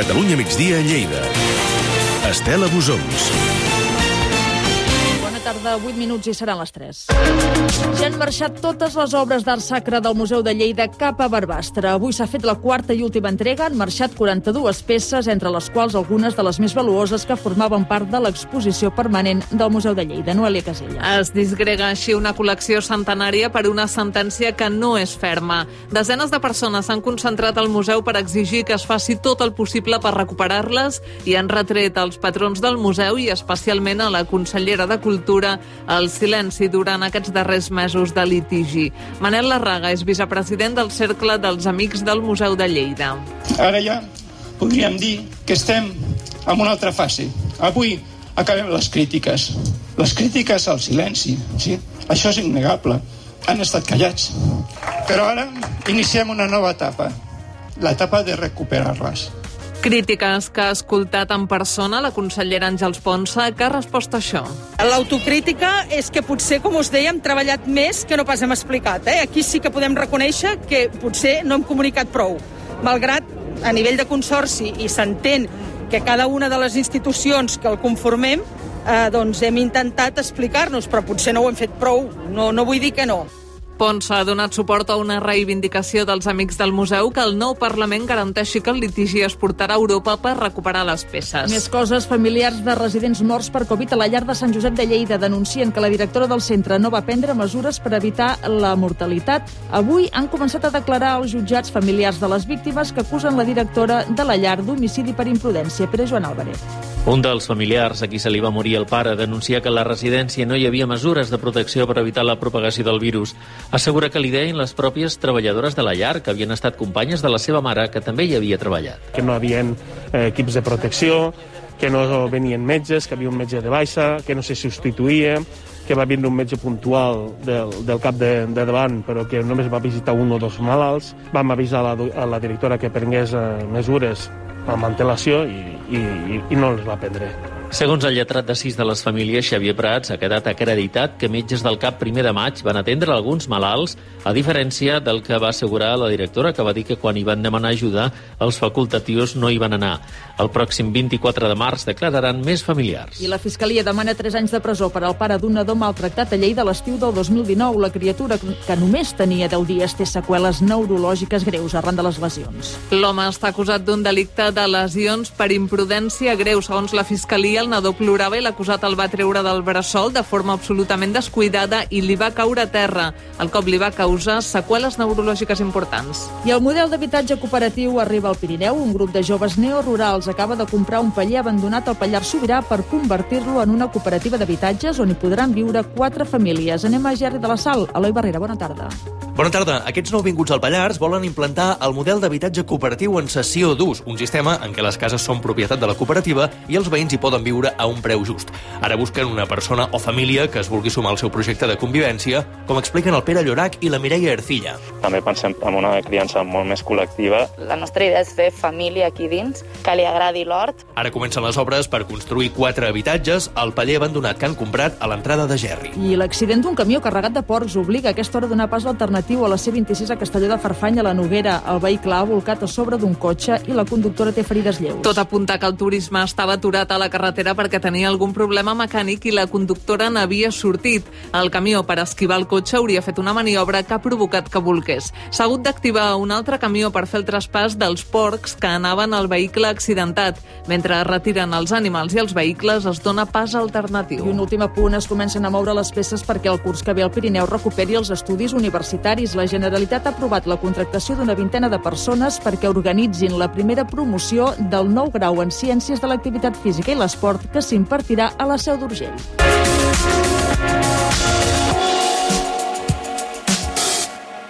Catalunya migdia a Lleida. Estela Busons. Tarda 8 minuts i seran les 3. Ja han marxat totes les obres d'art sacre del Museu de Lleida cap a Barbastre. Avui s'ha fet la quarta i última entrega. Han marxat 42 peces, entre les quals algunes de les més valuoses que formaven part de l'exposició permanent del Museu de Lleida. Noelia Casellas. Es disgrega així una col·lecció centenària per una sentència que no és ferma. Desenes de persones s'han concentrat al museu per exigir que es faci tot el possible per recuperar-les i han retret als patrons del museu i especialment a la consellera de Cultura el silenci durant aquests darrers mesos de litigi. Manel Larraga és vicepresident del Cercle dels Amics del Museu de Lleida. Ara ja podríem dir que estem en una altra fase. Avui acabem les crítiques. Les crítiques al silenci, sí? Això és innegable. Han estat callats. Però ara iniciem una nova etapa, l'etapa de recuperar-les. Crítiques que ha escoltat en persona la consellera Àngels Ponsa, que ha respost a això. L'autocrítica és que potser, com us deia, hem treballat més que no pas hem explicat. Aquí sí que podem reconèixer que potser no hem comunicat prou. Malgrat, a nivell de consorci, i s'entén que cada una de les institucions que el conformem, doncs hem intentat explicar-nos, però potser no ho hem fet prou. No vull dir que no. Ponsa ha donat suport a una reivindicació dels amics del museu que el nou Parlament garanteixi que el litigi es portarà a Europa per recuperar les peces. Més coses. Familiars de residents morts per Covid a la llar de Sant Josep de Lleida denuncien que la directora del centre no va prendre mesures per evitar la mortalitat. Avui han començat a declarar als jutjats familiars de les víctimes que acusen la directora de la llar d'homicidi per imprudència. Pere Joan Álvarez. Un dels familiars a qui se li va morir el pare denuncia que a la residència no hi havia mesures de protecció per evitar la propagació del virus. Assegura que li deien les pròpies treballadores de la llar, que havien estat companyes de la seva mare, que també hi havia treballat. Que no hi havia equips de protecció, que no venien metges, que havia un metge de baixa, que no se substituïa, que va vindre un metge puntual del cap de davant, però que només va visitar un o dos malalts. Vam avisar a la directora que prengués mesures amb antelació i no les va prendre. Segons el lletrat de 6 de les famílies, Xavier Prats, ha quedat acreditat que metges del CAP 1 de maig van atendre alguns malalts, a diferència del que va assegurar la directora, que va dir que quan hi van demanar ajuda, els facultatius no hi van anar. El pròxim 24 de març declararan més familiars. I la Fiscalia demana 3 anys de presó per al pare d'un nadó maltractat a Lleida a l'estiu del 2019. La criatura, que només tenia 10 dies, té seqüeles neurològiques greus arran de les lesions. L'home està acusat d'un delicte de lesions per imprudència greu. Segons la Fiscalia, el nadó plorava i l'acusat el va treure del bressol de forma absolutament descuidada i li va caure a terra. El cop li va causar seqüeles neurològiques importants. I el model d'habitatge cooperatiu arriba al Pirineu. Un grup de joves neorurals acaba de comprar un paller abandonat al Pallars Sobirà per convertir-lo en una cooperativa d'habitatges on hi podran viure 4 famílies. Anem a Gerri de la Sal. Eloi Barrera, bona tarda. Bona tarda. Aquests nouvinguts al Pallars volen implantar el model d'habitatge cooperatiu en cessió d'ús, un sistema en què les cases són propietat de la cooperativa i els veïns hi poden viure a un preu just. Ara busquen una persona o família que es vulgui sumar al seu projecte de convivència, com expliquen el Pere Llorach i la Mireia Ercilla. També pensem en una criança molt més col·lectiva. La nostra idea és fer família aquí dins, que li agradi l'hort. Ara comencen les obres per construir 4 habitatges al paller abandonat que han comprat a l'entrada de Gerri. I l'accident d'un camió carregat de porcs obliga a aquesta hora a donar pas alternatiu a la C26 a Castelló de Farfany, a la Noguera. El vehicle ha volcat a sobre d'un cotxe i la conductora té ferides lleus. Tot apunta que el turisme estava aturat a la carretera perquè tenia algun problema mecànic i la conductora n'havia sortit. El camió, per esquivar el cotxe, hauria fet una maniobra que ha provocat que volqués. S'ha hagut d'activar un altre camió per fer el traspàs dels porcs que anaven al vehicle accidentat. Mentre retiren els animals i els vehicles, es dona pas alternatiu. I un últim apunt, es comencen a moure les peces perquè el curs que ve al Pirineu recuperi els estudis universitaris. La Generalitat ha aprovat la contractació d'una vintena de persones perquè organitzin la primera promoció del nou grau en Ciències de l'Activitat Física i l'Esport que s'impartirà a la Seu d'Urgell.